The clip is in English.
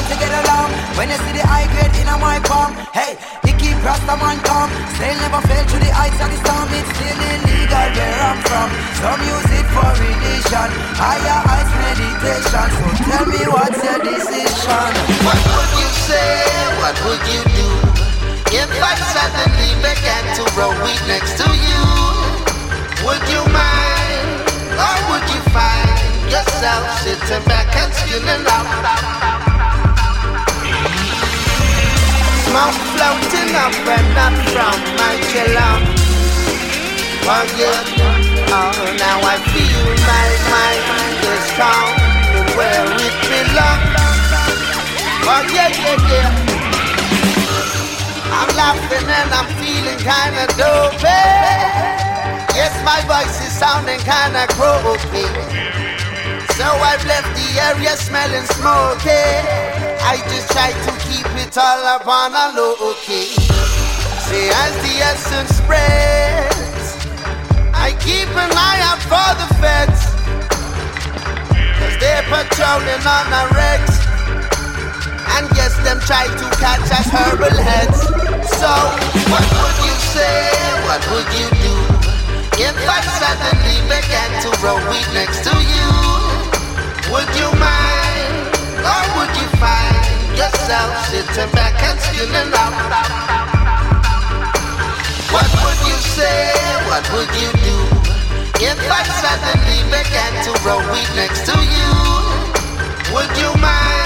to get along. When you see the high grade in my palm, hey, he keep Rasta man calm. Sail never fail to the heights of the storm. It's still illegal where I'm from. Some use it for religion, higher heights meditation. So tell me what's your decision? What would you say? What would you do if I suddenly began to roll weed next to you? Would you mind, or would you find yourself sitting back and spinning out? Smoke floating up and up from my chillum. Oh, now I feel my mind is found where it belongs. Oh yeah. I'm laughing and I'm feeling kinda dopey. Yes, my voice is sounding kinda croaky. So I've left the area smelling smoky. I just try to keep it all up on a low key. See, as the essence spreads, I keep an eye out for the feds, 'cause they're patrolling on the wrecks. And yes, them try to catch us herbal heads. So, what would you say? What would you do if I suddenly began to roll weed next to you? Would you mind, or would you find yourself sitting back and spinning out? What would you say? What would you do if I suddenly began to roll weed next to you? Would you mind?